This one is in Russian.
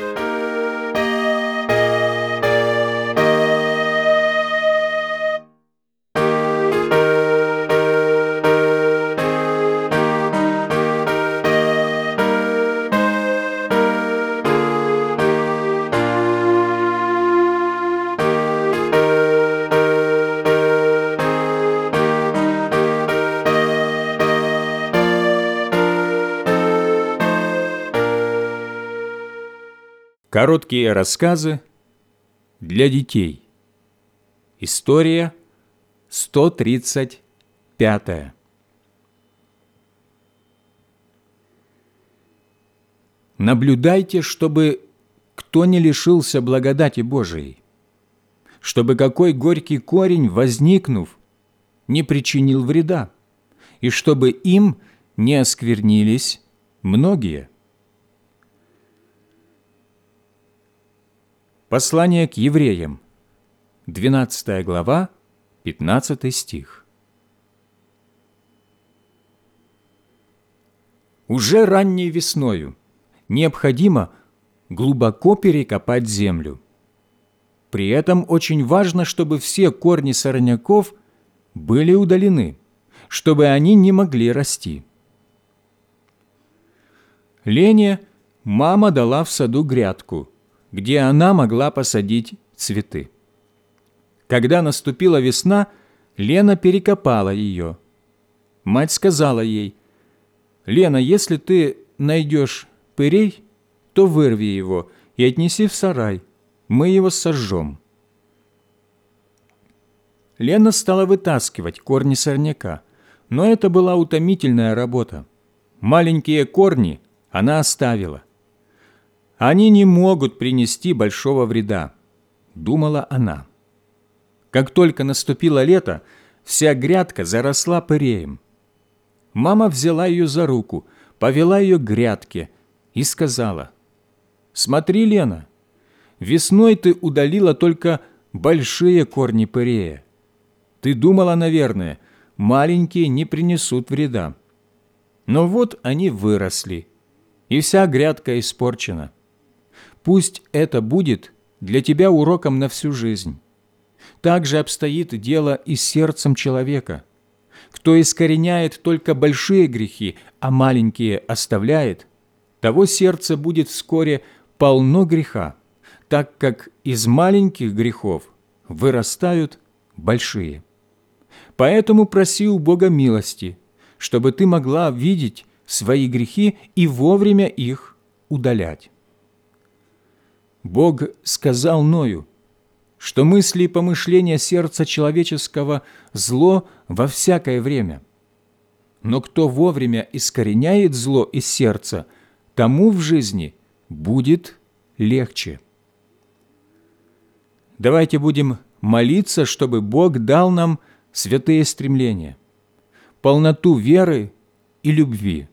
Короткие рассказы для детей. История 135. Наблюдайте, чтобы кто не лишился благодати Божией, чтобы какой горький корень, возникнув, не причинил вреда, и чтобы им не осквернились многие. Послание к евреям, 12 глава, 15 стих. Уже ранней весною необходимо глубоко перекопать землю. При этом очень важно, чтобы все корни сорняков были удалены, чтобы они не могли расти. Лене мама дала в саду грядку, где она могла посадить цветы. Когда наступила весна, Лена перекопала ее. Мать сказала ей: «Лена, если ты найдешь пырей, то вырви его и отнеси в сарай, мы его сожжем». Лена стала вытаскивать корни сорняка, но это была утомительная работа. Маленькие корни она оставила. «Они не могут принести большого вреда», – думала она. Как только наступило лето, вся грядка заросла пыреем. Мама взяла ее за руку, повела ее к грядке и сказала: «Смотри, Лена, весной ты удалила только большие корни пырея. Ты думала, наверное, маленькие не принесут вреда. Но вот они выросли, и вся грядка испорчена. Пусть это будет для тебя уроком на всю жизнь. Так же обстоит дело и с сердцем человека. Кто искореняет только большие грехи, а маленькие оставляет, того сердце будет вскоре полно греха, так как из маленьких грехов вырастают большие. Поэтому проси у Бога милости, чтобы ты могла видеть свои грехи и вовремя их удалять». Бог сказал Ною, что мысли и помышления сердца человеческого – зло во всякое время. Но кто вовремя искореняет зло из сердца, тому в жизни будет легче. Давайте будем молиться, чтобы Бог дал нам святые стремления, полноту веры и любви,